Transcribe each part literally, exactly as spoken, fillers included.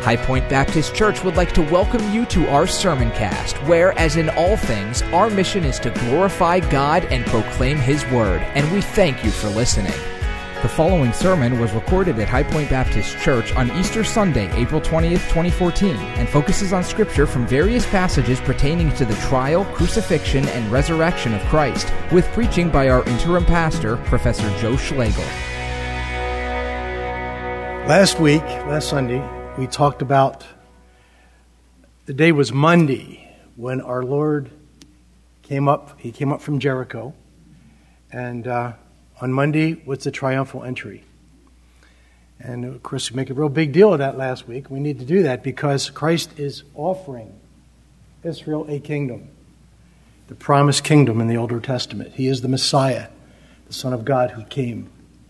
High Point Baptist Church would like to welcome you to our sermon cast, where, as in all things, our mission is to glorify God and proclaim His Word, and we thank you for listening. The following sermon was recorded at High Point Baptist Church on Easter Sunday, April twentieth, twenty fourteen, and focuses on Scripture from various passages pertaining to the trial, crucifixion, and resurrection of Christ, with preaching by our interim pastor, Professor Joe Schlegel. Last week, last Sunday, we talked about the day was Monday when our Lord came up. He came up from Jericho, and uh, on Monday was the triumphal entry. And of course, we make a real big deal of that last week. We need to do that because Christ is offering Israel a kingdom, the promised kingdom in the Old Testament. He is the Messiah, the Son of God who came.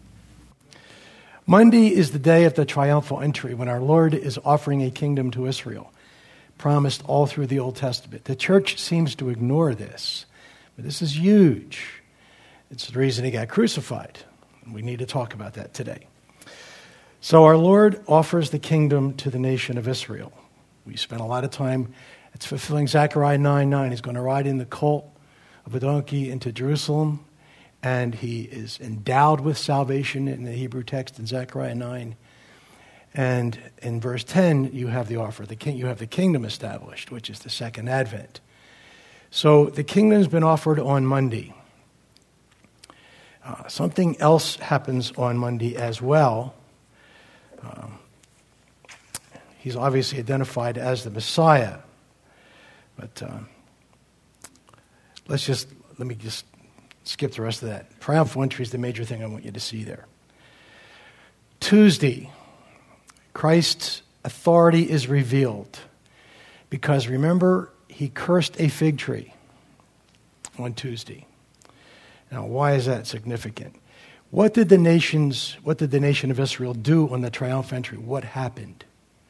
Monday is the day of the triumphal entry when our Lord is offering a kingdom to Israel, promised all through the Old Testament. The church seems to ignore this, but this is huge. It's the reason he got crucified. And we need to talk about that today. So our Lord offers the kingdom to the nation of Israel. We spent a lot of time, it's fulfilling Zechariah nine nine. He's going to ride in the colt of a donkey into Jerusalem, and he is endowed with salvation in the Hebrew text in Zechariah nine. And in verse ten, you have the offer. The king, you have the kingdom established, which is the second advent. So the kingdom's been offered on Monday. Uh, something else happens on Monday as well. Um, he's obviously identified as the Messiah. But uh, let's just, let me just skip the rest of that. Triumphal entry is the major thing I want you to see there. Tuesday, Christ's authority is revealed. Because remember, he cursed a fig tree on Tuesday. Now, why is that significant? What did the nations, what did the nation of Israel do on the triumphal entry? What happened?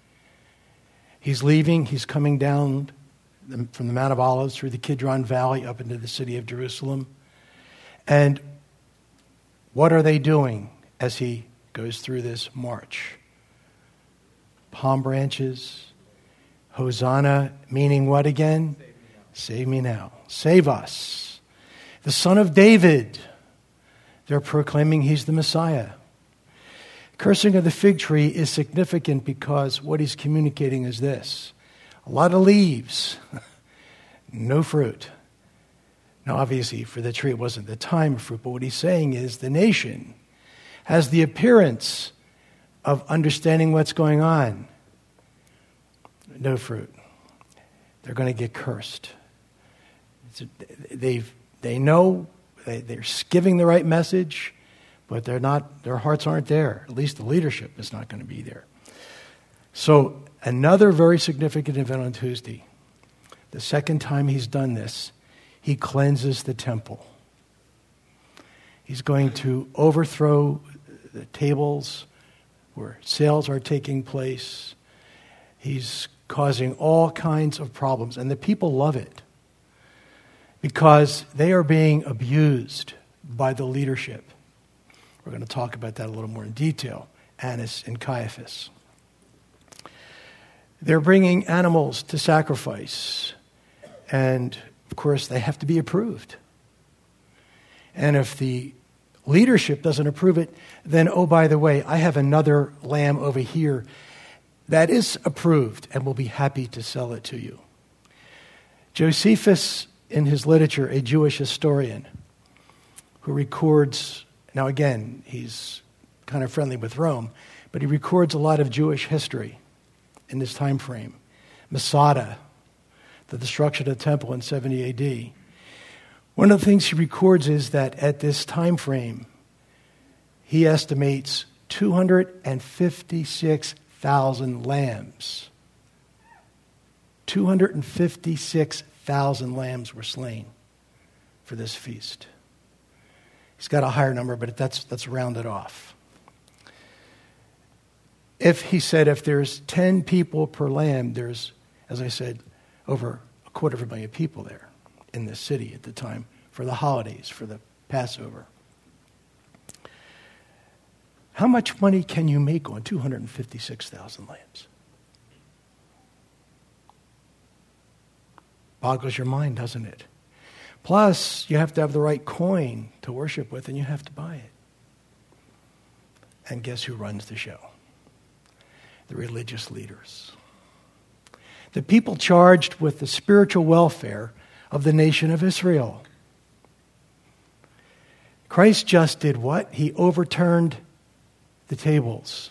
He's leaving, he's coming down from the Mount of Olives through the Kidron Valley up into the city of Jerusalem. And what are they doing as he goes through this march? Palm branches, Hosanna, meaning what again? Save me now. Save us. The Son of David. They're proclaiming he's the Messiah. Cursing of the fig tree is significant because what he's communicating is this. A lot of leaves, no fruit. Now, obviously, for the tree, it wasn't the time of fruit, but what he's saying is the nation has the appearance of understanding what's going on. No fruit. They're going to get cursed. It's, they've, they know they, they're giving the right message, but they're not. Their hearts aren't there. At least the leadership is not going to be there. So, another very significant event on Tuesday. The second time he's done this, he cleanses the temple. He's going to overthrow the tables where sales are taking place. He's causing all kinds of problems. And the people love it because they are being abused by the leadership. We're going to talk about that a little more in detail. Annas and Caiaphas. They're bringing animals to sacrifice. And of course, they have to be approved. And if the leadership doesn't approve it, then, oh, by the way, I have another lamb over here that is approved and will be happy to sell it to you. Josephus, in his literature, a Jewish historian, who records, now again, he's kind of friendly with Rome, but he records a lot of Jewish history in this time frame. Masada, the destruction of the temple in seventy A D. One of the things he records is that at this time frame, he estimates two hundred fifty-six thousand lambs. two hundred fifty-six thousand lambs were slain for this feast. He's got a higher number, but that's, that's rounded off. If he said if there's ten people per lamb, there's, as I said, over a quarter of a million people there in this city at the time for the holidays, for the Passover. How much money can you make on two hundred fifty-six thousand lambs? Boggles your mind, doesn't it? Plus, you have to have the right coin to worship with, and you have to buy it. And guess who runs the show? The religious leaders. The people charged with the spiritual welfare of the nation of Israel. Christ just did what? He overturned the tables.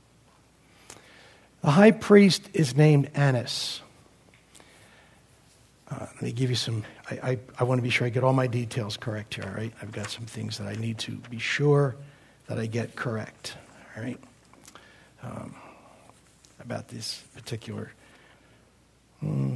The high priest is named Annas. Uh, let me give you some, I, I, I want to be sure I get all my details correct here, all right? I've got some things that I need to be sure that I get correct, all right? Um, about this particular, hmm.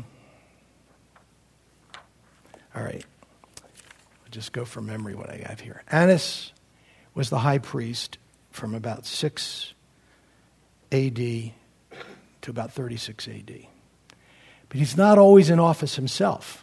All right. I'll just go from memory what I have here. Annas was the high priest from about six A D to about thirty-six A D. But he's not always in office himself.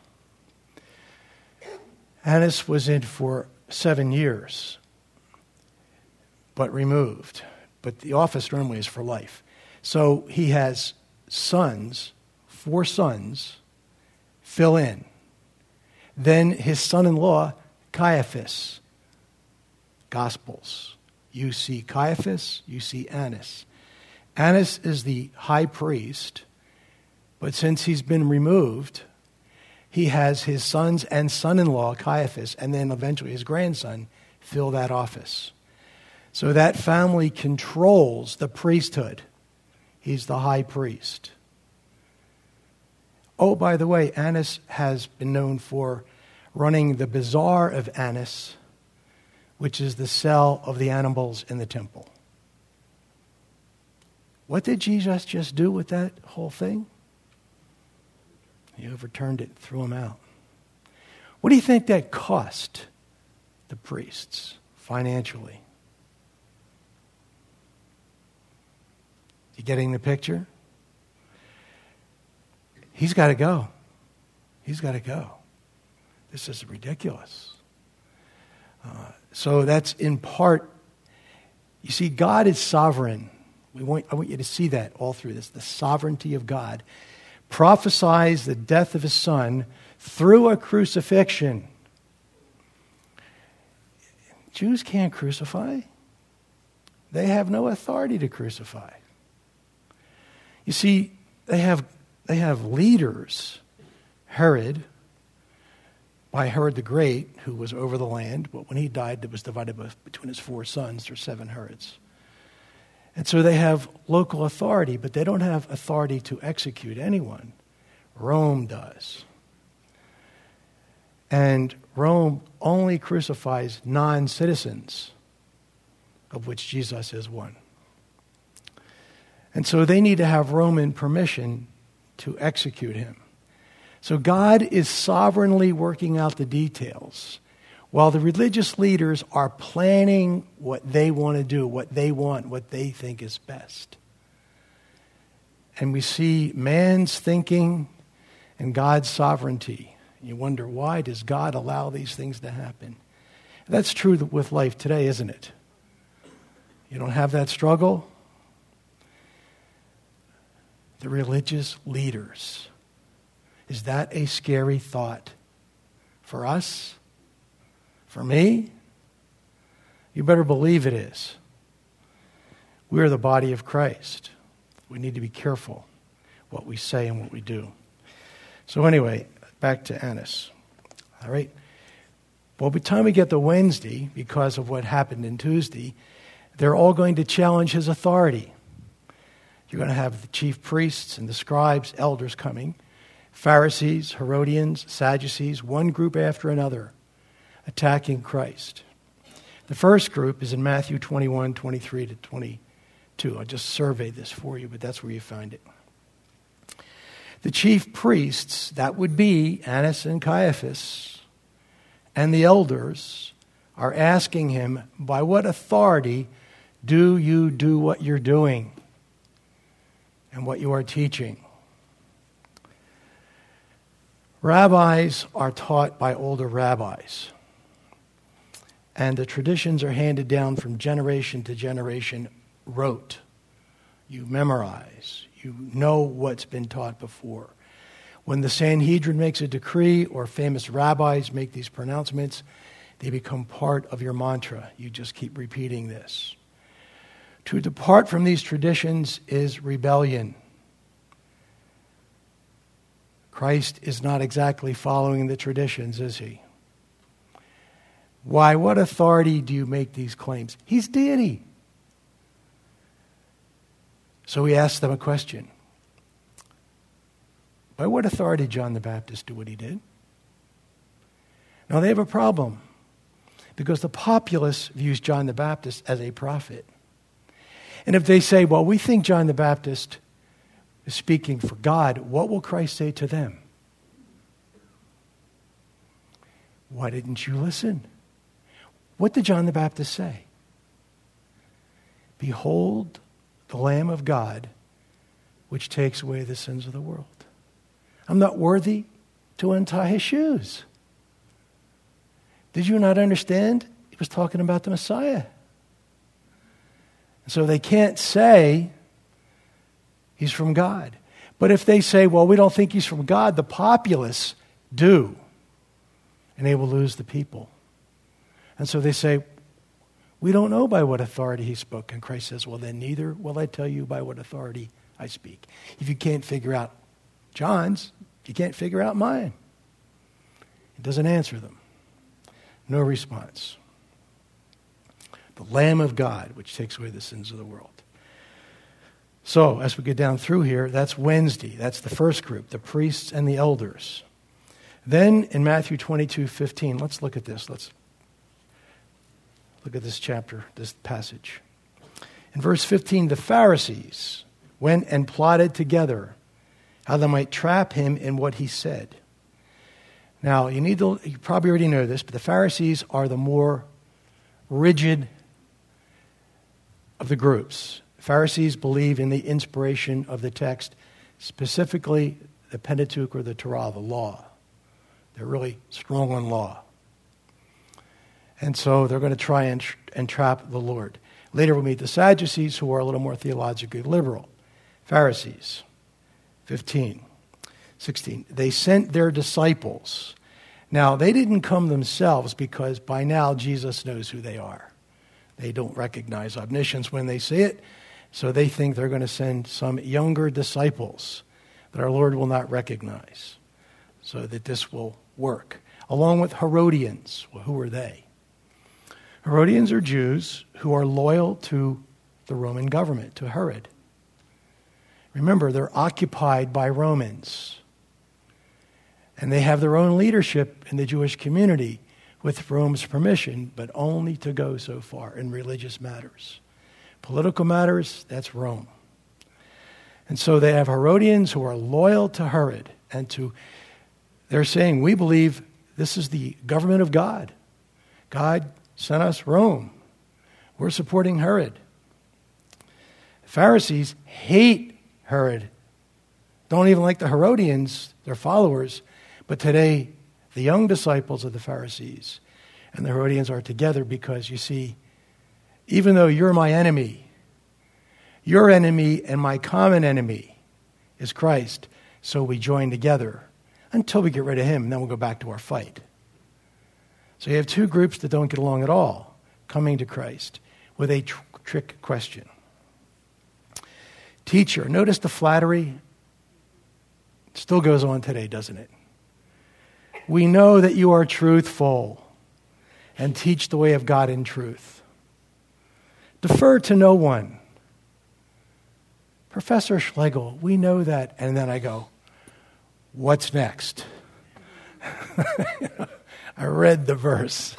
Annas was in for seven years, but removed. But the office normally is for life. So he has sons, four sons, fill in. Then his son-in-law, Caiaphas. Gospels. You see Caiaphas, you see Annas. Annas is the high priest, but since he's been removed, he has his sons and son-in-law, Caiaphas, and then eventually his grandson, fill that office. So that family controls the priesthood. He's the high priest. Oh, by the way, Annas has been known for running the bazaar of Annas, which is the sale of the animals in the temple. What did Jesus just do with that whole thing? He overturned it, threw them out. What do you think that cost the priests financially? You getting the picture? He's got to go. He's got to go. This is ridiculous. Uh, so that's in part, you see, God is sovereign. We want, I want you to see that all through this, the sovereignty of God. Prophesies the death of his son through a crucifixion. Jews can't crucify. They have no authority to crucify. You see, they have They have leaders, Herod, by Herod the Great, who was over the land, but when he died, it was divided between his four sons. There's seven Herods. And so they have local authority, but they don't have authority to execute anyone. Rome does. And Rome only crucifies non-citizens, of which Jesus is one. And so they need to have Roman permission to execute him. So God is sovereignly working out the details while the religious leaders are planning what they want to do, what they want, what they think is best. And we see man's thinking and God's sovereignty. You wonder, why does God allow these things to happen? That's true with life today, isn't it? You don't have that struggle? The religious leaders. Is that a scary thought for us? For me? You better believe it is. We are the body of Christ. We need to be careful what we say and what we do. So anyway, back to Annas. All right. Well, by the time we get to Wednesday, because of what happened in Tuesday, they're all going to challenge his authority. You're going to have the chief priests and the scribes, elders coming, Pharisees, Herodians, Sadducees, one group after another, attacking Christ. The first group is in Matthew twenty-one, twenty-three to twenty-two. I just surveyed this for you, but that's where you find it. The chief priests, that would be Annas and Caiaphas, and the elders are asking him, by what authority do you do what you're doing and what you are teaching? Rabbis are taught by older rabbis, and the traditions are handed down from generation to generation rote. You memorize. You know what's been taught before. When the Sanhedrin makes a decree or famous rabbis make these pronouncements, they become part of your mantra. You just keep repeating this. To depart from these traditions is rebellion. Christ is not exactly following the traditions, is he? Why, what authority do you make these claims? He's deity. So he asks them a question. By what authority did John the Baptist do what he did? Now they have a problem because the populace views John the Baptist as a prophet. And if they say, well, we think John the Baptist is speaking for God, what will Christ say to them? Why didn't you listen? What did John the Baptist say? Behold the Lamb of God, which takes away the sins of the world. I'm not worthy to untie his shoes. Did you not understand? He was talking about the Messiah. So they can't say he's from God. But if they say, well, we don't think he's from God, the populace do. And they will lose the people. And so they say, we don't know by what authority he spoke. And Christ says, well, then neither will I tell you by what authority I speak. If you can't figure out John's, you can't figure out mine. He doesn't answer them. No response. The Lamb of God, which takes away the sins of the world. So, as we get down through here, that's Wednesday. That's the first group, the priests and the elders. Then, in Matthew twenty-two fifteen, let's look at this. Let's look at this chapter, this passage. In verse fifteen, the Pharisees went and plotted together how they might trap him in what he said. Now, you need to, you probably already know this, but the Pharisees are the more rigid of the groups. Pharisees believe in the inspiration of the text, specifically the Pentateuch or the Torah, the law. They're really strong on law. And so they're going to try and, and trap the Lord. Later we'll meet the Sadducees, who are a little more theologically liberal. Pharisees, fifteen, sixteen. They sent their disciples. Now, they didn't come themselves because by now Jesus knows who they are. They don't recognize omniscience when they see it, so they think they're going to send some younger disciples that our Lord will not recognize, so that this will work. Along with Herodians. Well, who are they? Herodians are Jews who are loyal to the Roman government, to Herod. Remember, they're occupied by Romans. And they have their own leadership in the Jewish community with Rome's permission, but only to go so far in religious matters. Political matters, that's Rome. And so they have Herodians who are loyal to Herod and to, they're saying, we believe this is the government of God. God sent us Rome. We're supporting Herod. Pharisees hate Herod. Don't even like the Herodians, their followers. But today, the young disciples of the Pharisees and the Herodians are together because, you see, even though you're my enemy, your enemy and my common enemy is Christ. So we join together until we get rid of him, and then we'll go back to our fight. So you have two groups that don't get along at all coming to Christ with a tr- trick question. Teacher, notice the flattery still goes on today, doesn't it? We know that you are truthful and teach the way of God in truth. Defer to no one. Professor Schlegel, we know that. And then I go, what's next? I read the verse.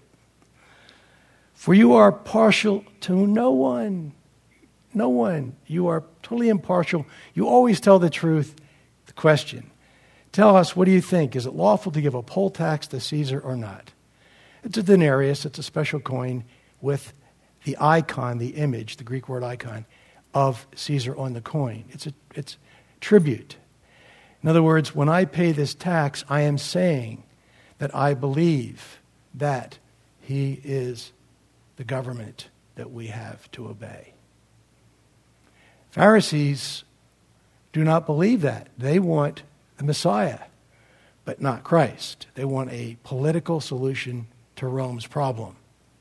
For you are partial to no one. No one. You are totally impartial. You always tell the truth. The question. Tell us, what do you think? Is it lawful to give a poll tax to Caesar or not? It's a denarius. It's a special coin with the icon, the image, the Greek word icon, of Caesar on the coin. It's a it's tribute. In other words, when I pay this tax, I am saying that I believe that he is the government that we have to obey. Pharisees do not believe that. They want a Messiah, but not Christ. They want a political solution to Rome's problem.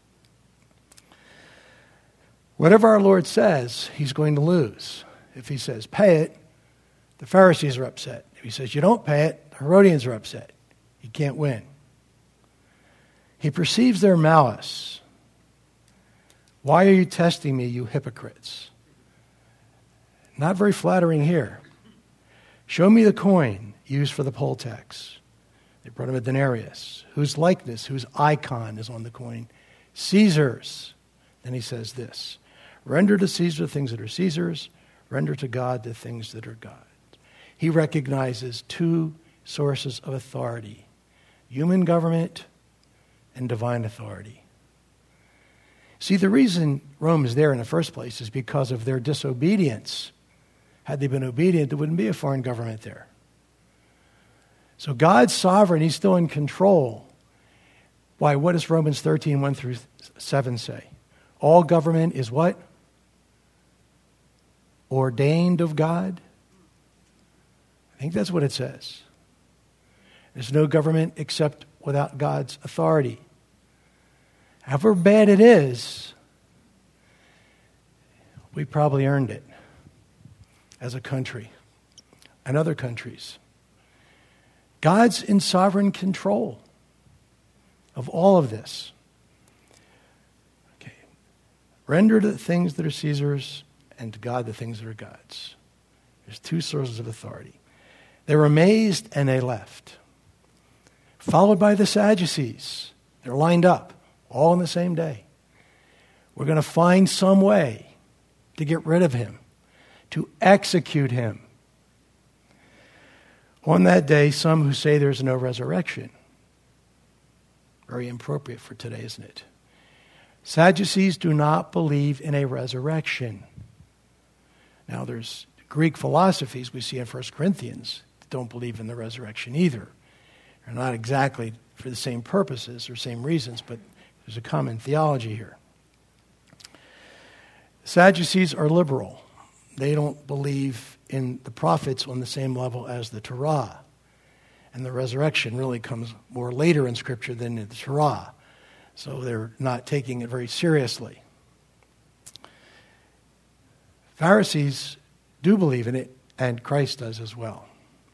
Whatever our Lord says, he's going to lose. If he says, pay it, the Pharisees are upset. If he says, you don't pay it, the Herodians are upset. He can't win. He perceives their malice. Why are you testing me, you hypocrites? Not very flattering here. Show me the coin used for the poll tax. They brought him a denarius. Whose likeness, whose icon is on the coin? Caesar's. Then he says this, render to Caesar the things that are Caesar's, render to God the things that are God's. He recognizes two sources of authority, human government and divine authority. See, the reason Rome is there in the first place is because of their disobedience. Had they been obedient, there wouldn't be a foreign government there. So God's sovereign, he's still in control. Why? What does Romans thirteen, one through seven say? All government is what? Ordained of God? I think that's what it says. There's no government except without God's authority. However bad it is, we probably earned it as a country and other countries. God's in sovereign control of all of this. Okay. Render to the things that are Caesar's and to God the things that are God's. There's two sources of authority. They were amazed and they left. Followed by the Sadducees. They're lined up all on the same day. We're going to find some way to get rid of him, to execute him. On that day, some who say there's no resurrection. Very appropriate for today, isn't it? Sadducees do not believe in a resurrection. Now, there's Greek philosophies we see in First Corinthians that don't believe in the resurrection either. They're not exactly for the same purposes or same reasons, but there's a common theology here. Sadducees are liberal. They don't believe in the prophets on the same level as the Torah. And the resurrection really comes more later in Scripture than in the Torah. So they're not taking it very seriously. Pharisees do believe in it, and Christ does as well.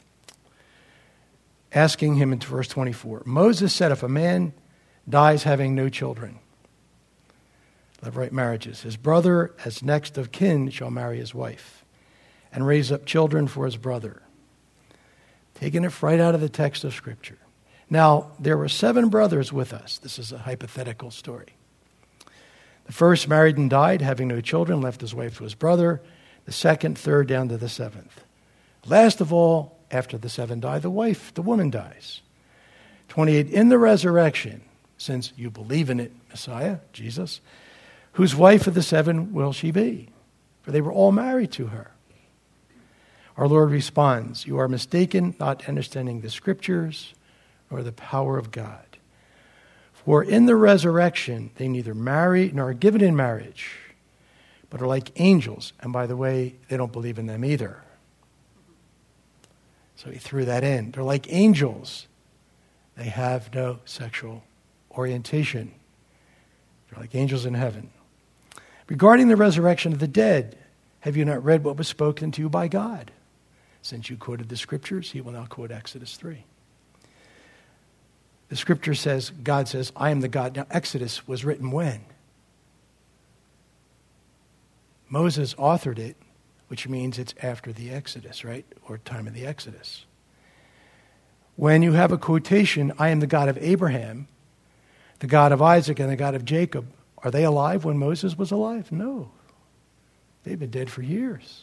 Asking him in verse twenty-four, Moses said, if a man dies having no children, levirate marriages, his brother as next of kin shall marry his wife and raise up children for his brother. Taking it right out of the text of Scripture. Now, there were seven brothers with us. This is a hypothetical story. The first married and died, having no children, left his wife to his brother. The second, third, down to the seventh. Last of all, after the seven die, the wife, the woman dies. twenty-eight, in the resurrection, since you believe in it, Messiah, Jesus, whose wife of the seven will she be? For they were all married to her. Our Lord responds, you are mistaken, not understanding the Scriptures or the power of God. For in the resurrection, they neither marry nor are given in marriage, but are like angels. And by the way, they don't believe in them either. So he threw that in. They're like angels. They have no sexual orientation. They're like angels in heaven. Regarding the resurrection of the dead, have you not read what was spoken to you by God? Since you quoted the Scriptures, he will now quote Exodus three. The Scripture says, God says, I am the God. Now, Exodus was written when? Moses authored it, which means it's after the Exodus, right? Or time of the Exodus. When you have a quotation, I am the God of Abraham, the God of Isaac, and the God of Jacob, are they alive when Moses was alive? No. They've been dead for years.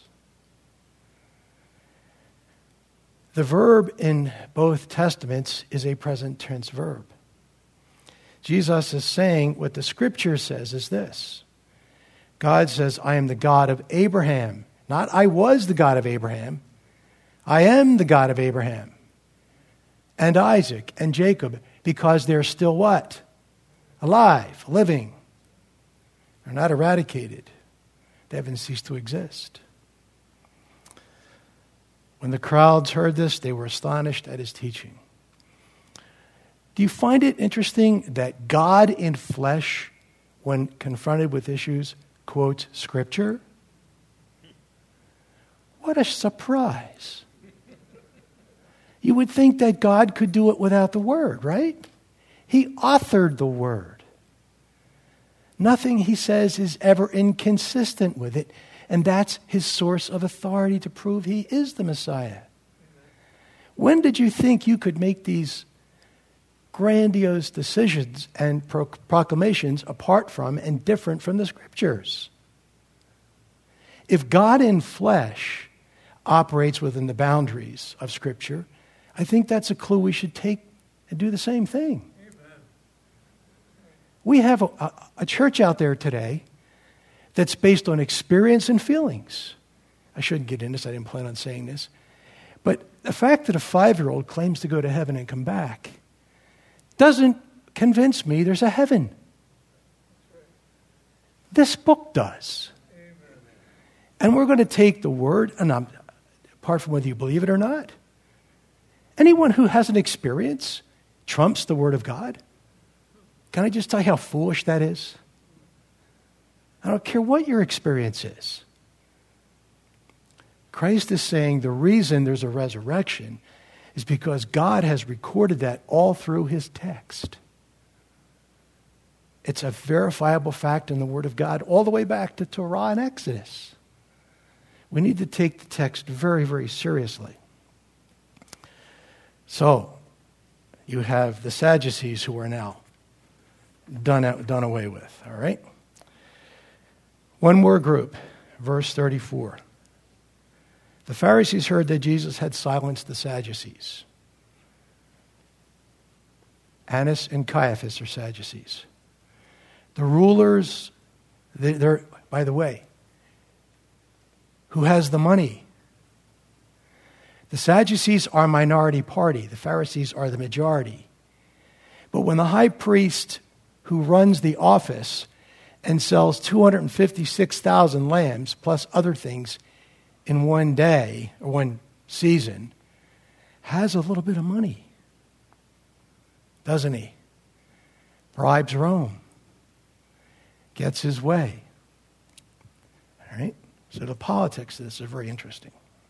The verb in both testaments is a present tense verb. Jesus is saying what the Scripture says is this. God says, I am the God of Abraham. Not I was the God of Abraham. I am the God of Abraham and Isaac and Jacob, because they're still what? Alive, living. They're not eradicated. They haven't ceased to exist. When the crowds heard this, they were astonished at his teaching. Do you find it interesting that God in flesh, when confronted with issues, quotes Scripture? What a surprise. You would think that God could do it without the Word, right? He authored the Word. Nothing he says is ever inconsistent with it, and that's his source of authority to prove he is the Messiah. When did you think you could make these grandiose decisions and pro- proclamations apart from and different from the Scriptures? If God in flesh operates within the boundaries of Scripture, I think that's a clue we should take and do the same thing. Amen. We have a, a, a church out there today that's based on experience and feelings. I shouldn't get into this. I didn't plan on saying this. But the fact that a five-year-old claims to go to heaven and come back doesn't convince me there's a heaven. This book does. Amen. And we're going to take the word, and I'm, apart from whether you believe it or not, anyone who has an experience trumps the word of God. Can I just tell you how foolish that is? I don't care what your experience is. Christ is saying the reason there's a resurrection is because God has recorded that all through his text. It's a verifiable fact in the Word of God all the way back to Torah and Exodus. We need to take the text very, very seriously. So, you have the Sadducees who are now done out, done away with, all right? One more group, verse thirty-four. The Pharisees heard that Jesus had silenced the Sadducees. Annas and Caiaphas are Sadducees. The rulers, they're, by the way, who has the money? The Sadducees are a minority party. The Pharisees are the majority. But when the high priest who runs the office and sells two hundred fifty-six thousand lambs plus other things in one day or one season, has a little bit of money, doesn't he? Bribes Rome, gets his way. All right? So the politics of this is very interesting.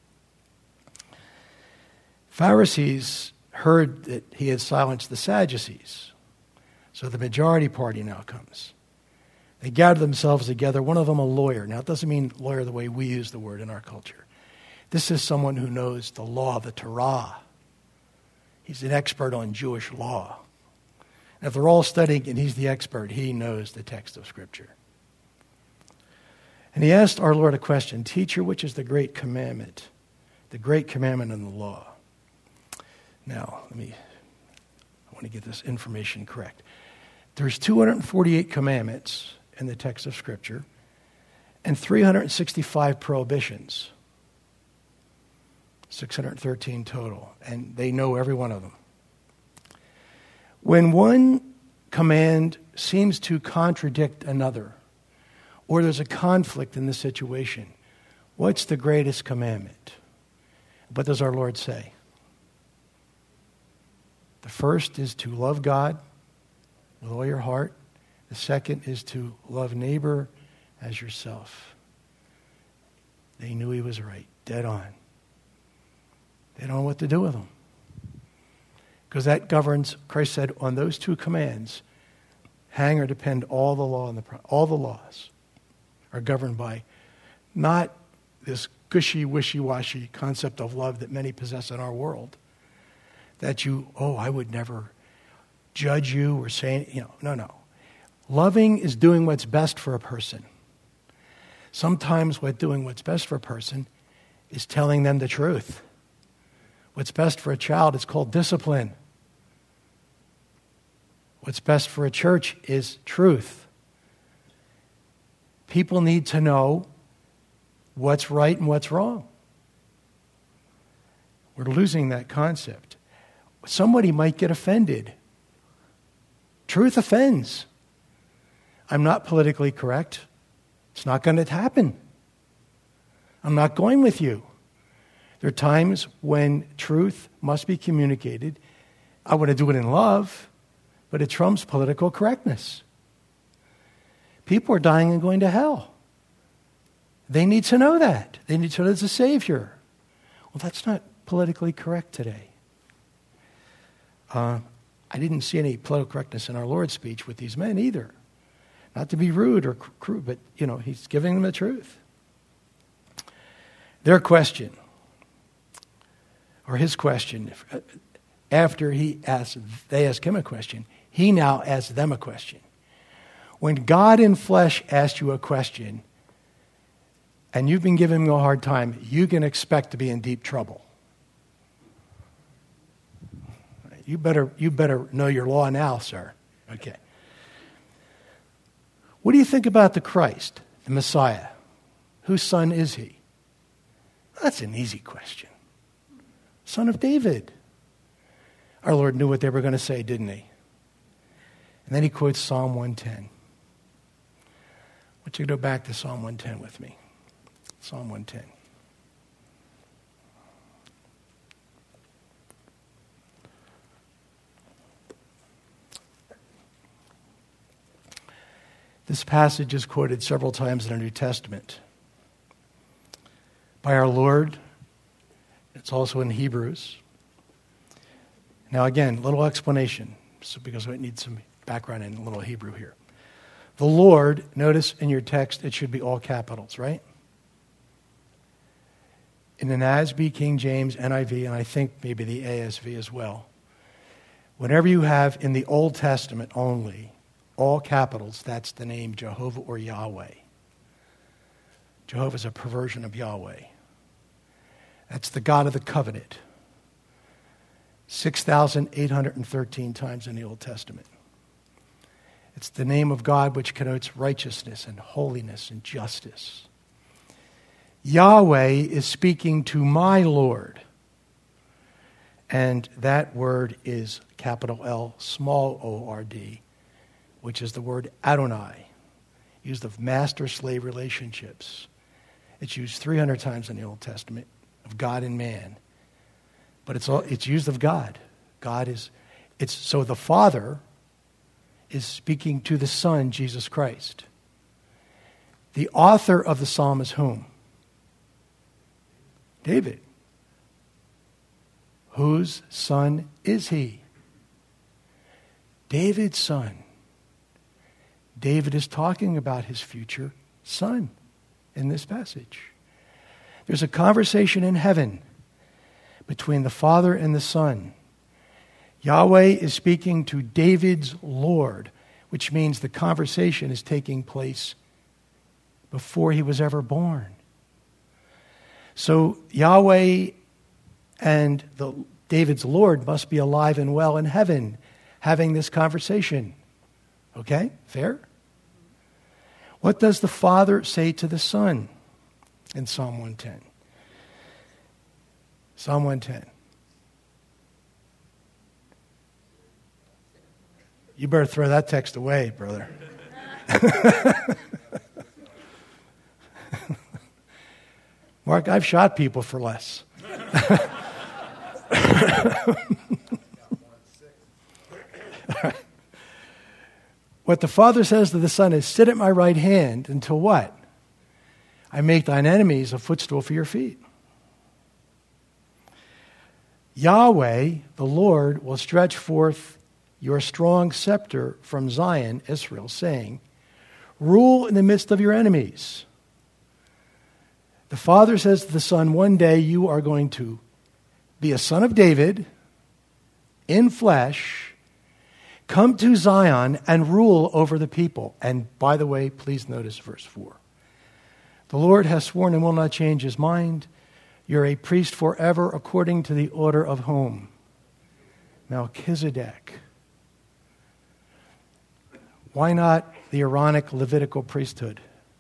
Pharisees heard that he had silenced the Sadducees. So the majority party now comes. They gather themselves together, one of them a lawyer. Now, it doesn't mean lawyer the way we use the word in our culture. This is someone who knows the law, the Torah. He's an expert on Jewish law. And if they're all studying and he's the expert, he knows the text of Scripture. And he asked our Lord a question, "Teacher, which is the great commandment? The great commandment in the law?" Now, let me, I want to get this information correct. There's two hundred forty-eight commandments in the text of Scripture and three hundred sixty-five prohibitions. six hundred thirteen total. And they know every one of them. When one command seems to contradict another, or there's a conflict in the situation, what's the greatest commandment? What does our Lord say? The first is to love God with all your heart. The second is to love neighbor as yourself. They knew he was right, dead on. They don't know what to do with them. Because that governs, Christ said, on those two commands, hang or depend all the law and the all the laws are governed by not this gushy, wishy-washy concept of love that many possess in our world. That you, oh, I would never judge you or say, you know, no, no. Loving is doing what's best for a person. Sometimes what doing what's best for a person is telling them the truth. What's best for a child is called discipline. What's best for a church is truth. People need to know what's right and what's wrong. We're losing that concept. Somebody might get offended. Truth offends. I'm not politically correct. It's not going to happen. I'm not going with you. There are times when truth must be communicated. I want to do it in love, but it trumps political correctness. People are dying and going to hell. They need to know that. They need to know there's a Savior. Well, that's not politically correct today. Uh, I didn't see any political correctness in our Lord's speech with these men either. Not to be rude or crude, but, you know, he's giving them the truth. Their question, or his question, after he asked, they asked him a question, he now asks them a question. When God in flesh asks you a question, and you've been giving him a hard time, you can expect to be in deep trouble. You better, you better know your law now, sir. Okay. What do you think about the Christ, the Messiah? Whose son is he? That's an easy question. Son of David. Our Lord knew what they were going to say, didn't he? And then he quotes Psalm one ten. I want you to go back to Psalm one ten with me. Psalm one ten. This passage is quoted several times in the New Testament by our Lord. It's also in Hebrews. Now again, little explanation, so because we need some background in a little Hebrew here. The Lord, notice in your text, it should be all capitals, right? In the N A S B, King James, N I V, and I think maybe the A S V as well. Whenever you have in the Old Testament only, all capitals, that's the name Jehovah or Yahweh. Jehovah is a perversion of Yahweh. That's the God of the covenant. six thousand eight hundred thirteen times in the Old Testament. It's the name of God which connotes righteousness and holiness and justice. Yahweh is speaking to my Lord. And that word is capital L, small O R D, which is the word Adonai, used of master-slave relationships. It's used three hundred times in the Old Testament, of God and man. But it's all, it's used of God. God is, it's so the Father is speaking to the Son, Jesus Christ. The author of the psalm is whom? David. Whose son is he? David's son. David is talking about his future son in this passage. There's a conversation in heaven between the Father and the Son. Yahweh is speaking to David's Lord, which means the conversation is taking place before he was ever born. So Yahweh and the, David's Lord must be alive and well in heaven, having this conversation. Okay? Fair? What does the Father say to the Son in Psalm one ten? Psalm one ten. You better throw that text away, brother. Mark, I've shot people for less. What the Father says to the Son is, sit at my right hand until what? I make thine enemies a footstool for your feet. Yahweh, the Lord, will stretch forth your strong scepter from Zion, Israel, saying, rule in the midst of your enemies. The Father says to the Son, one day you are going to be a son of David in flesh, come to Zion and rule over the people. And by the way, please notice verse four. The Lord has sworn and will not change his mind. You're a priest forever according to the order of whom? Melchizedek. Why not the Aaronic Levitical priesthood?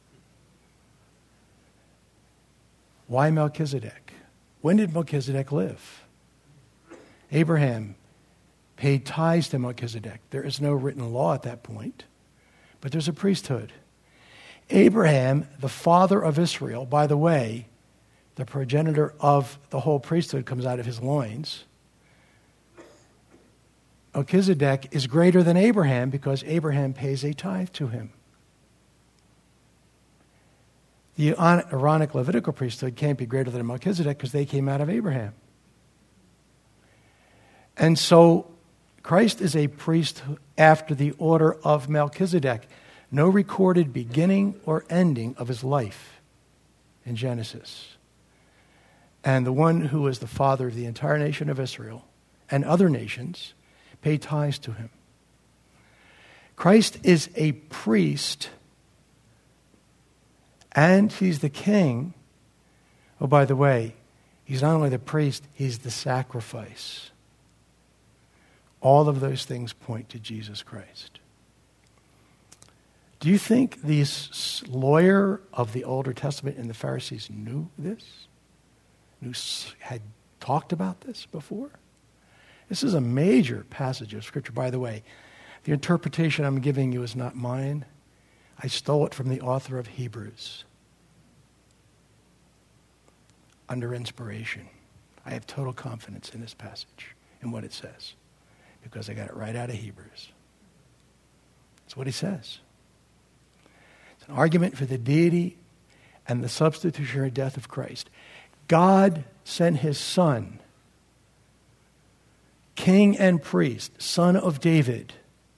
Why Melchizedek? When did Melchizedek live? Abraham paid tithes to Melchizedek. There is no written law at that point, but there's a priesthood. Abraham, the father of Israel, by the way, the progenitor of the whole priesthood comes out of his loins, Melchizedek is greater than Abraham because Abraham pays a tithe to him. The Aaronic Levitical priesthood can't be greater than Melchizedek because they came out of Abraham. And so Christ is a priest after the order of Melchizedek. No recorded beginning or ending of his life in Genesis. And the one who is the father of the entire nation of Israel and other nations paid tithes to him. Christ is a priest and he's the king. Oh, by the way, he's not only the priest, he's the sacrifice. All of those things point to Jesus Christ. Do you think this lawyer of the Older Testament and the Pharisees knew this? Knew, had talked about this before? This is a major passage of Scripture. By the way, the interpretation I'm giving you is not mine. I stole it from the author of Hebrews. Under inspiration. I have total confidence in this passage and what it says because I got it right out of Hebrews. That's what he says. It's an argument for the deity and the substitutionary death of Christ. God sent his son, king and priest, son of David.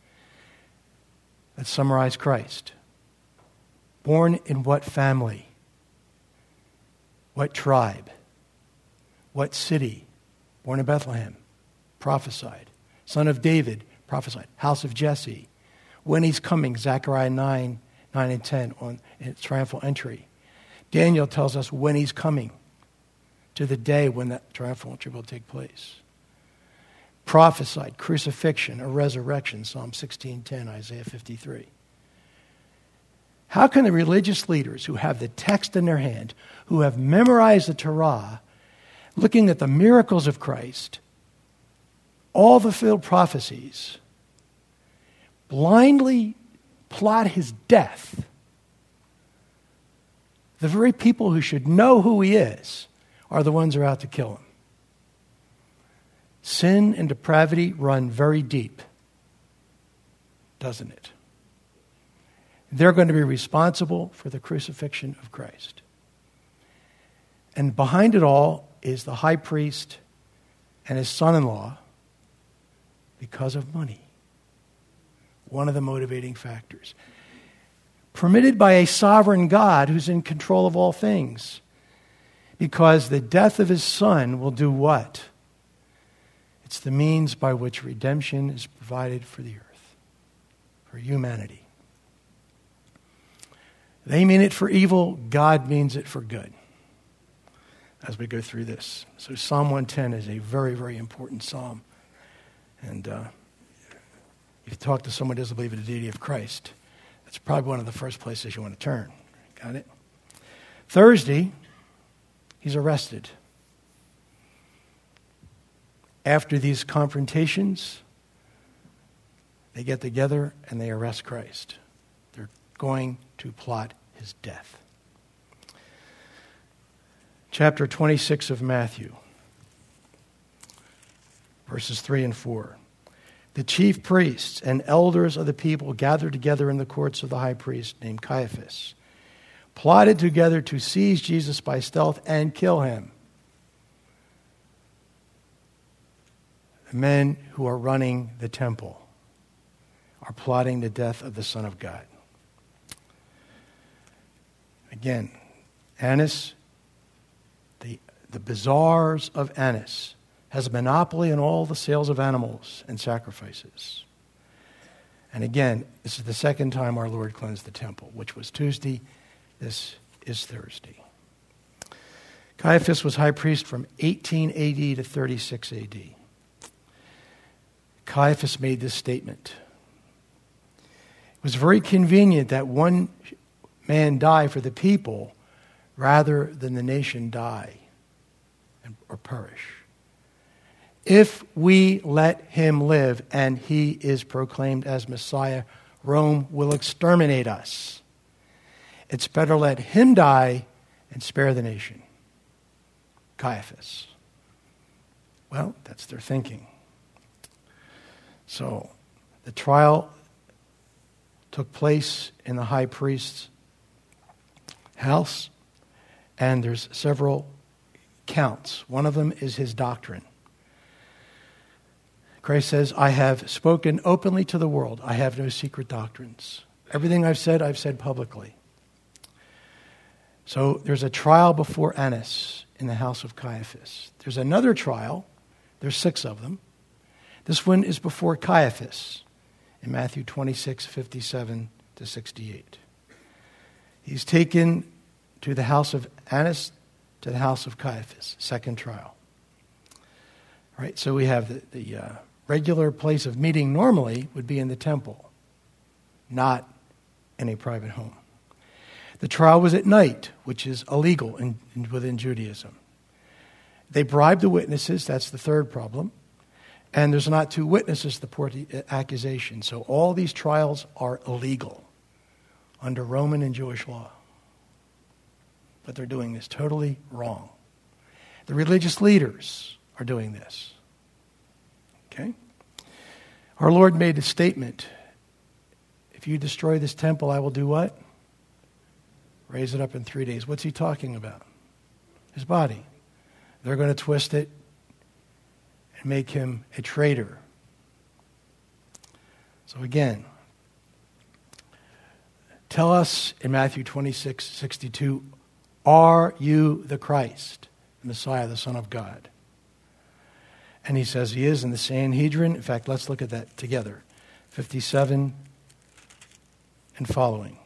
Let's summarize Christ. Born in what family? What tribe? What city? Born in Bethlehem. Prophesied. Son of David. Prophesied. House of Jesse. When he's coming, Zechariah nine, nine and ten on its triumphal entry. Daniel tells us when he's coming to the day when that triumphal entry will take place. Prophesied crucifixion, a resurrection, Psalm sixteen ten, Isaiah fifty-three. How can the religious leaders who have the text in their hand, who have memorized the Torah, looking at the miracles of Christ, all the fulfilled prophecies, blindly plot his death? The very people who should know who he is are the ones who are out to kill him. Sin and depravity run very deep, doesn't it? They're going to be responsible for the crucifixion of Christ. And behind it all is the high priest and his son-in-law because of money. One of the motivating factors. Permitted by a sovereign God who's in control of all things. Because the death of his son will do what? It's the means by which redemption is provided for the earth, for humanity. They mean it for evil, God means it for good. As we go through this. So Psalm one ten is a very, very important psalm. And uh, if you talk to someone who doesn't believe in the deity of Christ, that's probably one of the first places you want to turn. Got it? Thursday, he's arrested. After these confrontations, they get together and they arrest Christ. They're going to plot his death. Chapter twenty-six of Matthew, verses three and four. The chief priests and elders of the people gathered together in the courts of the high priest named Caiaphas, plotted together to seize Jesus by stealth and kill him. The men who are running the temple are plotting the death of the Son of God. Again, Annas, the, the bazaars of Annas, has a monopoly on all the sales of animals and sacrifices. And again, this is the second time our Lord cleansed the temple, which was Tuesday. This is Thursday. Caiaphas was high priest from eighteen A D to thirty-six A D. Caiaphas made this statement. It was very convenient that one man die for the people rather than the nation die or perish. If we let him live and he is proclaimed as Messiah, Rome will exterminate us. It's better let him die and spare the nation. Caiaphas. Well, that's their thinking. So the trial took place in the high priest's house, and there's several counts. One of them is his doctrine. Christ says, I have spoken openly to the world. I have no secret doctrines. Everything I've said, I've said publicly. So there's a trial before Annas in the house of Caiaphas. There's another trial. There's six of them. This one is before Caiaphas in Matthew twenty-six, fifty-seven to sixty-eight. He's taken to the house of Annas, to the house of Caiaphas, second trial. All right, so we have the, the uh, regular place of meeting normally would be in the temple, not in a private home. The trial was at night, which is illegal in, in, within Judaism. They bribed the witnesses, that's the third problem. And there's not two witnesses to support the accusation. So all these trials are illegal under Roman and Jewish law. But they're doing this totally wrong. The religious leaders are doing this. Okay? Our Lord made a statement. If you destroy this temple, I will do what? Raise it up in three days. What's he talking about? His body. They're going to twist it and make him a traitor. So again, tell us in Matthew twenty-six, sixty-two, are you the Christ, the Messiah, the Son of God? And he says he is in the Sanhedrin. In fact, let's look at that together. fifty-seven and following.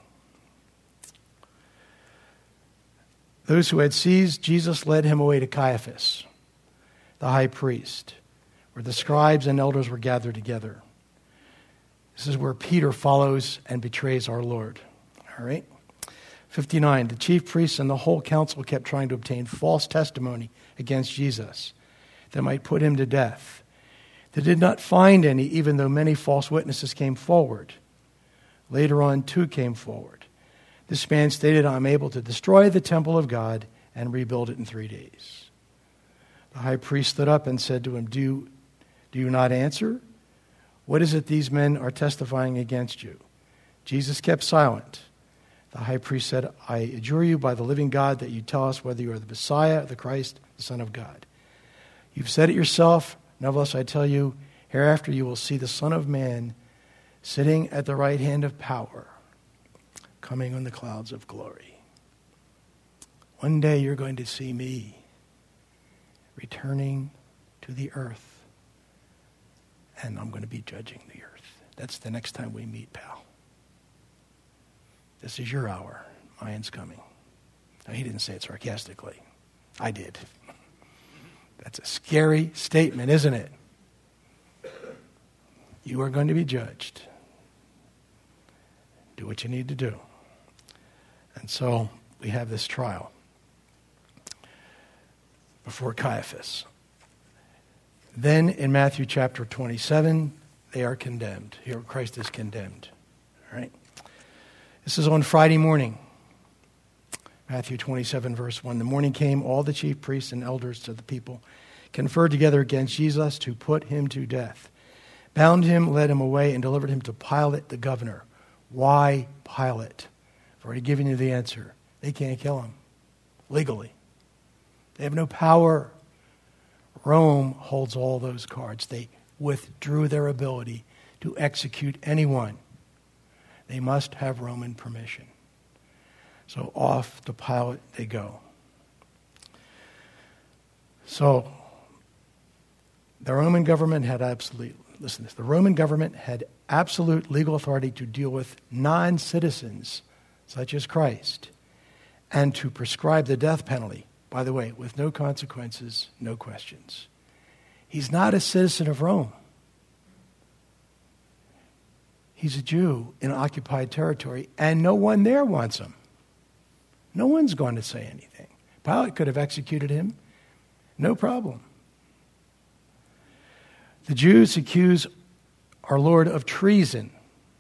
Those who had seized Jesus led him away to Caiaphas, the high priest, where the scribes and elders were gathered together. This is where Peter follows and betrays our Lord. All right? fifty-nine, the chief priests and the whole council kept trying to obtain false testimony against Jesus that might put him to death. They did not find any, even though many false witnesses came forward. Later on, two came forward. This man stated, I'm able to destroy the temple of God and rebuild it in three days. The high priest stood up and said to him, do you, do you not answer? What is it these men are testifying against you? Jesus kept silent. The high priest said, I adjure you by the living God that you tell us whether you are the Messiah, the Christ, the Son of God. You've said it yourself. Nevertheless, I tell you, hereafter you will see the Son of Man sitting at the right hand of power, coming on the clouds of glory. One day you're going to see me returning to the earth, and I'm going to be judging the earth. That's the next time we meet, pal. This is your hour. Mine's coming. Now, he didn't say it sarcastically. I did. That's a scary statement, isn't it? You are going to be judged. Do what you need to do. And so we have this trial before Caiaphas. Then in Matthew chapter twenty-seven, they are condemned. Here Christ is condemned. All right. This is on Friday morning. Matthew twenty-seven, verse one. The morning came, all the chief priests and elders to the people conferred together against Jesus to put him to death. Bound him, led him away, and delivered him to Pilate the governor. Why Pilate? I've already given you the answer. They can't kill him legally. They have no power. Rome holds all those cards. They withdrew their ability to execute anyone. They must have Roman permission. So off to Pilate they go. So the Roman government had absolute, listen to this, the Roman government had absolute legal authority to deal with non-citizens such as Christ and to prescribe the death penalty, by the way, with no consequences, no questions. He's not a citizen of Rome. He's a Jew in occupied territory, and no one there wants him. No one's going to say anything. Pilate could have executed him. No problem. The Jews accuse our Lord of treason.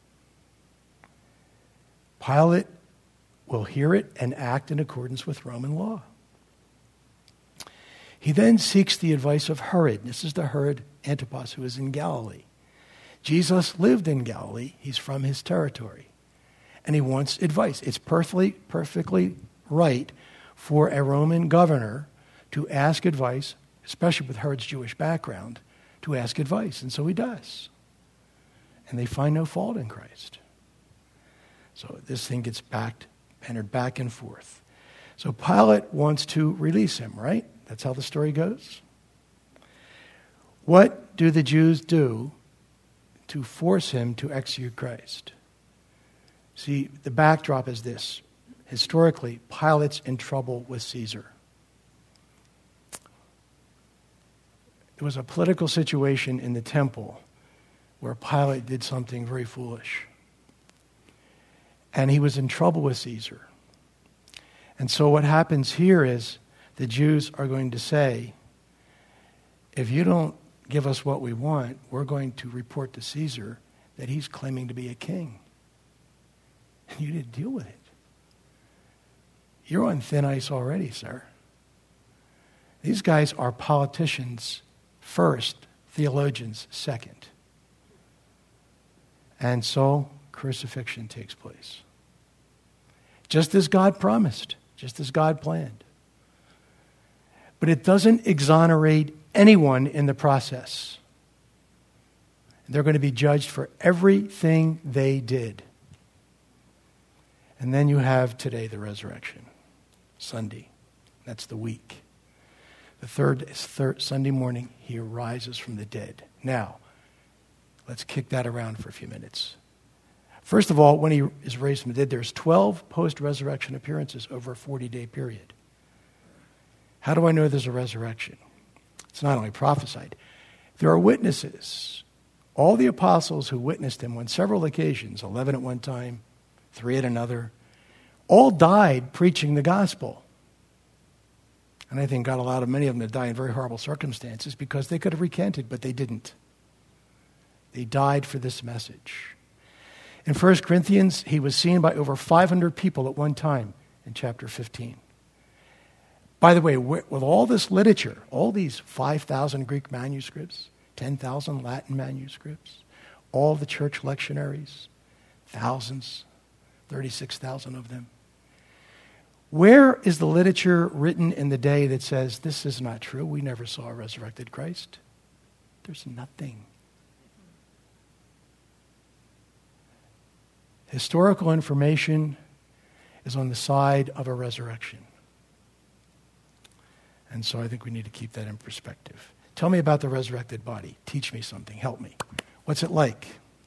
Pilate will hear it and act in accordance with Roman law. He then seeks the advice of Herod. This is the Herod Antipas who is in Galilee. Jesus lived in Galilee. He's from his territory. And he wants advice. It's perfectly, perfectly right for a Roman governor to ask advice, especially with Herod's Jewish background, to ask advice. And so he does. And they find no fault in Christ. So this thing gets backed, entered back and forth. So Pilate wants to release him, right? That's how the story goes. What do the Jews do to force him to execute Christ? See, the backdrop is this. Historically, Pilate's in trouble with Caesar. There was a political situation in the temple where Pilate did something very foolish. And he was in trouble with Caesar. And so what happens here is the Jews are going to say, if you don't give us what we want, we're going to report to Caesar that he's claiming to be a king. And you didn't deal with it. You're on thin ice already, sir. These guys are politicians first, theologians second. And so crucifixion takes place. Just as God promised, just as God planned. But it doesn't exonerate anyone in the process. They're going to be judged for everything they did. And then you have today the resurrection, Sunday. That's the week. The third is third, Sunday morning, he arises from the dead. Now, let's kick that around for a few minutes. First of all, when he is raised from the dead, there's twelve post-resurrection appearances over a forty-day period. How do I know there's a resurrection? It's not only prophesied. There are witnesses. All the apostles who witnessed him on several occasions, eleven at one time, three at another, all died preaching the gospel. And I think God allowed many of them to die in very horrible circumstances because they could have recanted, but they didn't. They died for this message. In First Corinthians, he was seen by over five hundred people at one time in chapter fifteen. By the way, with all this literature, all these five thousand Greek manuscripts, ten thousand Latin manuscripts, all the church lectionaries, thousands, thirty-six thousand of them. Where is the literature written in the day that says, this is not true, we never saw a resurrected Christ? There's nothing. Historical information is on the side of a resurrection. And so I think we need to keep that in perspective. Tell me about the resurrected body. Teach me something. Help me. What's it like?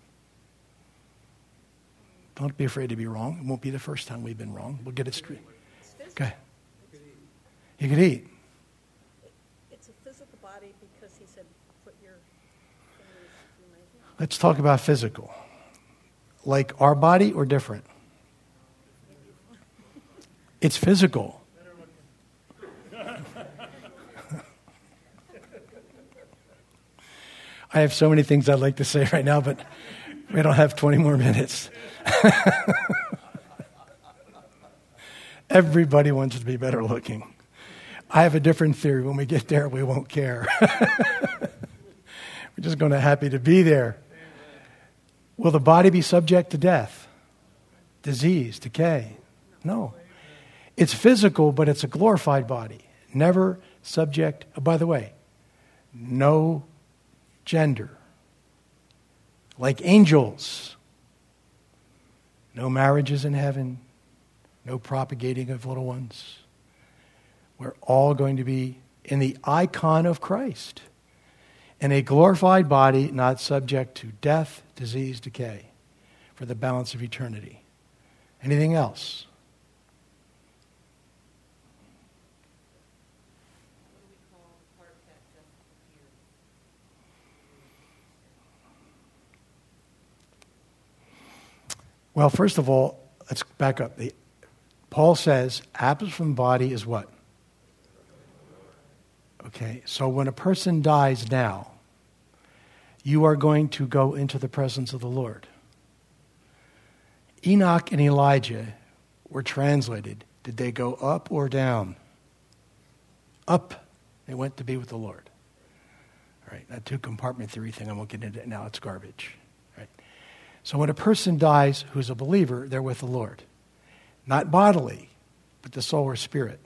Don't be afraid to be wrong. It won't be the first time we've been wrong. We'll get it straight. Okay. You could eat. It's a physical body because he said, put your fingers through my hand. Let's talk about physical. Like our body or different? It's physical. I have so many things I'd like to say right now, but we don't have twenty more minutes. Everybody wants to be better looking. I have a different theory. When we get there, we won't care. We're just going to be happy to be there. Will the body be subject to death, disease, decay? No. It's physical, but it's a glorified body. Never subject, oh, by the way, no gender. Like angels. No marriages in heaven. No propagating of little ones. We're all going to be in the icon of Christ. In a glorified body, not subject to death, disease, decay, for the balance of eternity. Anything else? What do we call the part that just appeared? Well, first of all, let's back up. The, Paul says, absence from body is what? Okay, so when a person dies now, you are going to go into the presence of the Lord. Enoch and Elijah were translated. Did they go up or down? Up. They went to be with the Lord. All right, that two-compartment theory thing, I won't get into it now. It's garbage. Right? So when a person dies who's a believer, they're with the Lord. Not bodily, but the soul or spirit.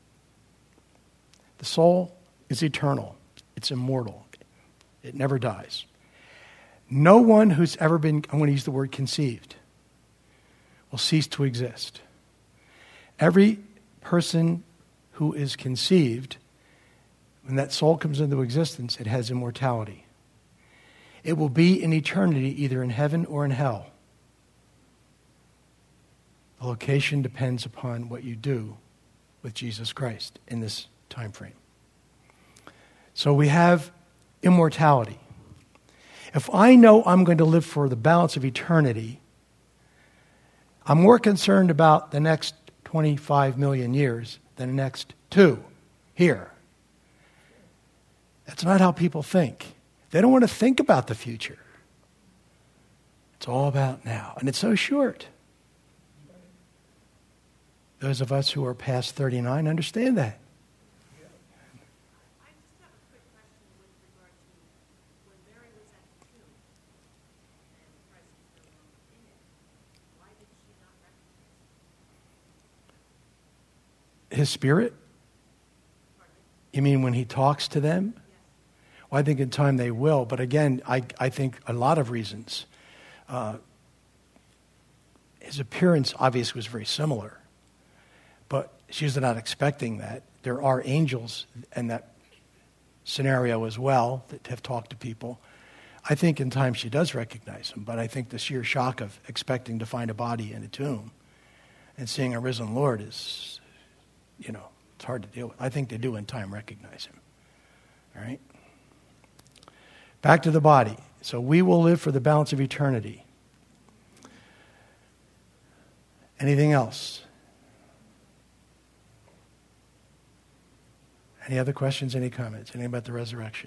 The soul is eternal. It's immortal. It never dies. No one who's ever been, I'm going to use the word conceived, will cease to exist. Every person who is conceived, when that soul comes into existence, it has immortality. It will be in eternity, either in heaven or in hell. The location depends upon what you do with Jesus Christ in this time frame. So we have immortality. If I know I'm going to live for the balance of eternity, I'm more concerned about the next twenty-five million years than the next two here. That's not how people think. They don't want to think about the future. It's all about now. And it's so short. Those of us who are past thirty-nine understand that. His spirit? You mean when he talks to them? Well, I think in time they will. But again, I, I think a lot of reasons. Uh, his appearance obviously was very similar. But she's not expecting that. There are angels in that scenario as well that have talked to people. I think in time she does recognize him. But I think the sheer shock of expecting to find a body in a tomb and seeing a risen Lord is... You know, it's hard to deal with. I think they do in time recognize him. All right? Back to the body. So we will live for the balance of eternity. Anything else? Any other questions, any comments? Anything about the resurrection?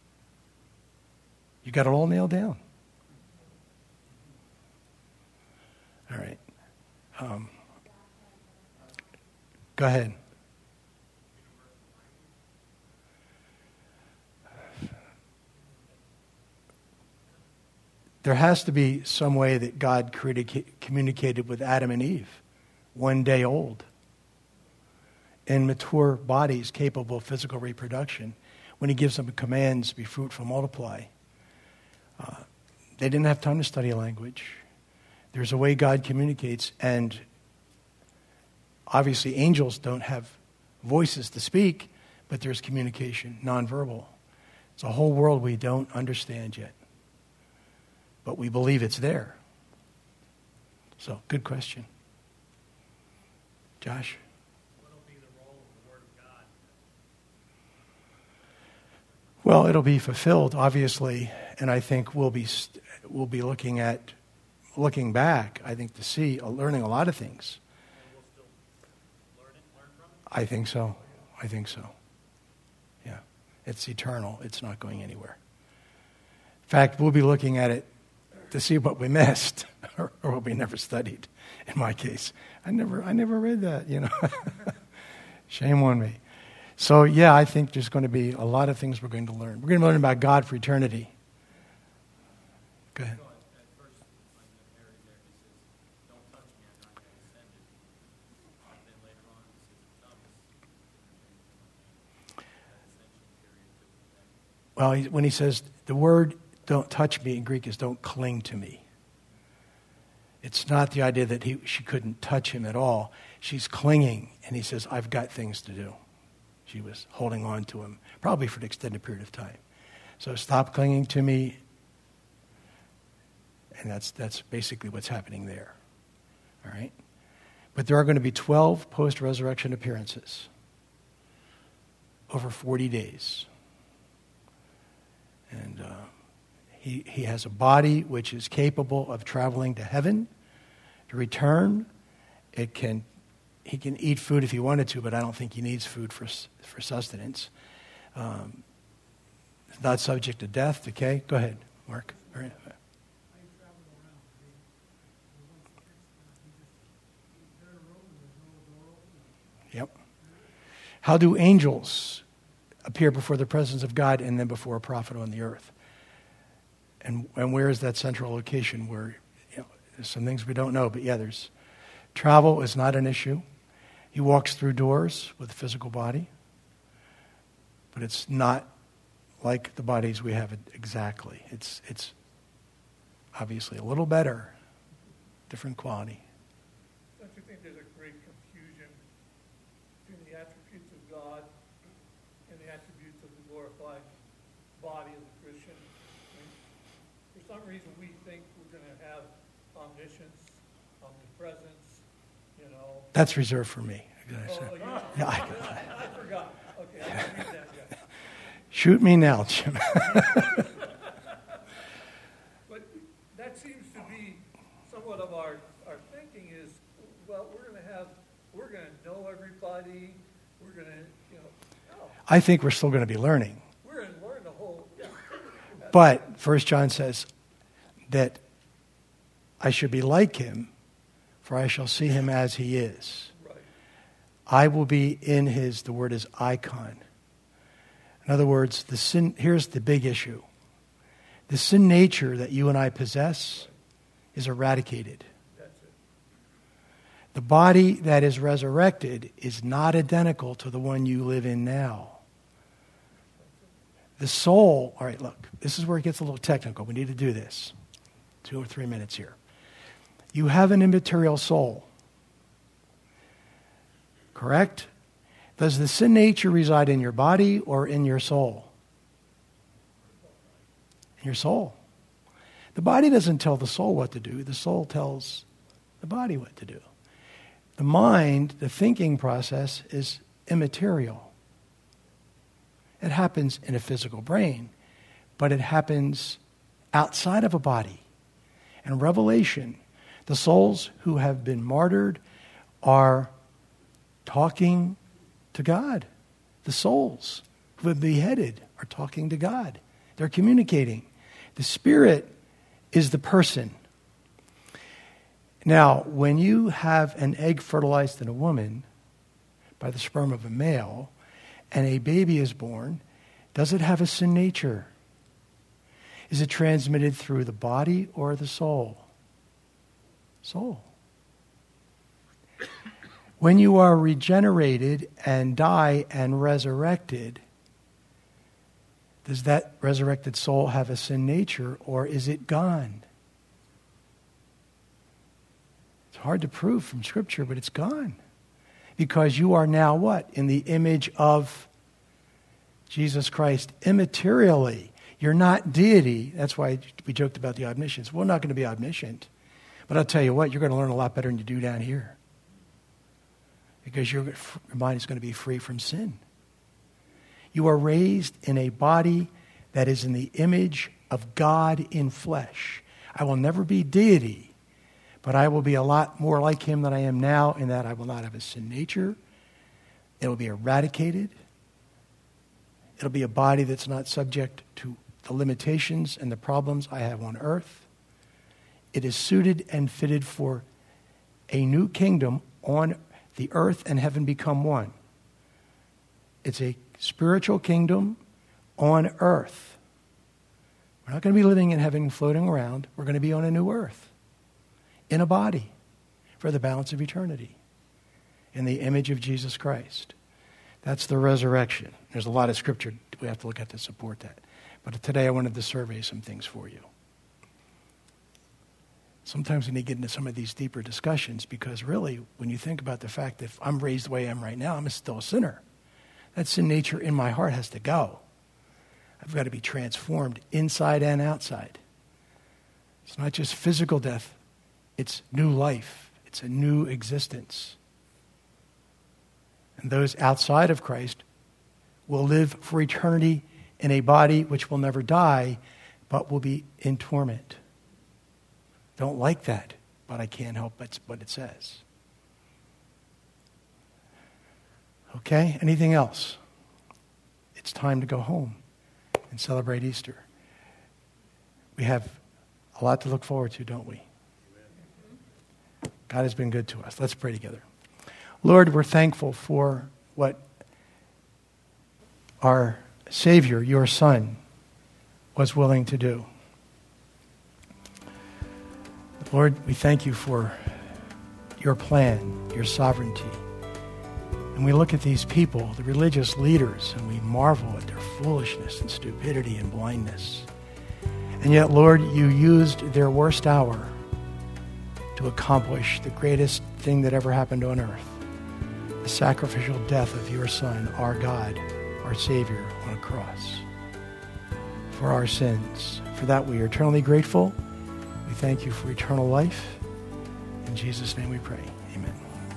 You got it all nailed down? All right. Um, Go ahead. There has to be some way that God communicated with Adam and Eve, one day old, in mature bodies capable of physical reproduction, when he gives them commands, be fruitful, multiply. Uh, they didn't have time to study a language. There's a way God communicates, and obviously, angels don't have voices to speak, but there's communication, nonverbal. It's a whole world we don't understand yet, but we believe it's there. So, good question. Josh? What will be the role of the Word of God? Well, it'll be fulfilled, obviously, and I think we'll be we'll be looking at looking back. I think to see, learning a lot of things. I think so. I think so. Yeah. It's eternal. It's not going anywhere. In fact, we'll be looking at it to see what we missed or, or what we never studied. In my case, I never I never read that, you know. Shame on me. So, yeah, I think there's going to be a lot of things we're going to learn. We're going to learn about God for eternity. Go ahead. Well, he, when he says, the word don't touch me in Greek is don't cling to me. It's not the idea that he, she couldn't touch him at all. She's clinging, and he says, I've got things to do. She was holding on to him, probably for an extended period of time. So stop clinging to me, and that's that's basically what's happening there. All right? But there are going to be twelve post-resurrection appearances over forty days. And uh, he, he has a body which is capable of traveling to heaven, to return. It can, he can eat food if he wanted to, but I don't think he needs food for for sustenance. Um, it's not subject to death, decay. Go ahead, Mark. All right. Yep. How do angels appear before the presence of God and then before a prophet on the earth. And and where is that central location where, you know, there's some things we don't know, but yeah, there's travel is not an issue. He walks through doors with a physical body, but it's not like the bodies we have exactly. It's it's obviously a little better, different quality. Don't you think there's a great confusion between the attributes of God and the attributes of the glorified body of the Christian? I mean, for some reason, we think we're going to have omniscience, omnipresence, you know. That's reserved for me. Oh, yeah. Yeah, I, I forgot. Okay, I didn't read that yet. Shoot me now, Jim. But that seems to be somewhat of our, our thinking is, well, we're going to have, we're going to know everybody, we're going to, you know, no, I think we're still going to be learning. we're going to learn the whole, yeah. But First John says that I should be like him, for I shall see him as he is. Right. I will be in his, the word is icon. In other words, the sin, here's the big issue. The sin nature that you and I possess is eradicated. That's it. The body that is resurrected is not identical to the one you live in now. The soul, all right, look, this is where it gets a little technical. We need to do this. Two or three minutes here. You have an immaterial soul. Correct? Does the sin nature reside in your body or in your soul? In your soul. The body doesn't tell the soul what to do. The soul tells the body what to do. The mind, the thinking process, is immaterial. It happens in a physical brain, but it happens outside of a body. In Revelation, the souls who have been martyred are talking to God. The souls who have been beheaded are talking to God. They're communicating. The spirit is the person. Now, when you have an egg fertilized in a woman by the sperm of a male and a baby is born, does it have a sin nature? Is it transmitted through the body or the soul? Soul. When you are regenerated and die and resurrected, does that resurrected soul have a sin nature or is it gone? It's hard to prove from Scripture, but it's gone. Because you are now what? In the image of Jesus Christ immaterially. You're not deity. That's why we joked about the omniscience. We're not going to be omniscient. But I'll tell you what, you're going to learn a lot better than you do down here. Because your, your mind is going to be free from sin. You are raised in a body that is in the image of God in flesh. I will never be deity, but I will be a lot more like him than I am now in that I will not have a sin nature. It will be eradicated. It'll be a body that's not subject to the limitations and the problems I have on earth. It is suited and fitted for a new kingdom on the earth and heaven become one. It's a spiritual kingdom on earth. We're not going to be living in heaven floating around. We're going to be on a new earth in a body for the balance of eternity in the image of Jesus Christ. That's the resurrection. There's a lot of scripture we have to look at to support that. But today I wanted to survey some things for you. Sometimes we need to get into some of these deeper discussions because really, when you think about the fact that if I'm raised the way I am right now, I'm still a sinner. That sin nature in my heart has to go. I've got to be transformed inside and outside. It's not just physical death. It's new life. It's a new existence. And those outside of Christ will live for eternity in a body which will never die, but will be in torment. Don't like that, but I can't help but what it says. Okay, anything else? It's time to go home and celebrate Easter. We have a lot to look forward to, don't we? God has been good to us. Let's pray together. Lord, we're thankful for what our Savior, your Son, was willing to do. Lord, we thank you for your plan, your sovereignty. And we look at these people, the religious leaders, and we marvel at their foolishness and stupidity and blindness. And yet, Lord, you used their worst hour to accomplish the greatest thing that ever happened on earth, the sacrificial death of your Son, our God, our Savior, on a cross for our sins. For that we are eternally grateful. We thank you for eternal life. In Jesus' name we pray. Amen.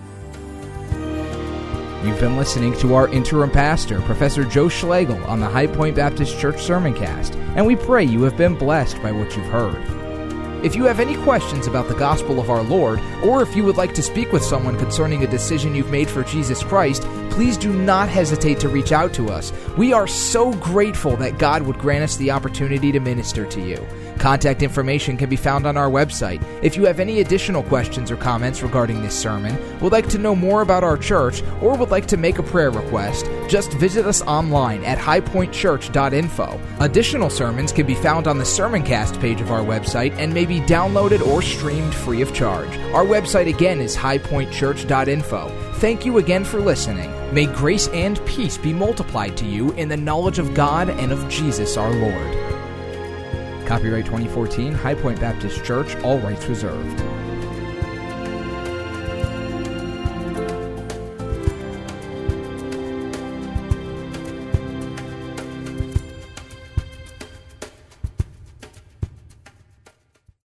You've been listening to our interim pastor, Professor Joe Schlegel, on the High Point Baptist Church Sermoncast, and we pray you have been blessed by what you've heard. If you have any questions about the gospel of our Lord, or if you would like to speak with someone concerning a decision you've made for Jesus Christ, please do not hesitate to reach out to us. We are so grateful that God would grant us the opportunity to minister to you. Contact information can be found on our website. If you have any additional questions or comments regarding this sermon, would like to know more about our church, or would like to make a prayer request, just visit us online at high point church dot info. Additional sermons can be found on the Sermoncast page of our website and may be downloaded or streamed free of charge. Our website again is high point church dot info. Thank you again for listening. May grace and peace be multiplied to you in the knowledge of God and of Jesus our Lord. Copyright twenty fourteen, High Point Baptist Church, all rights reserved.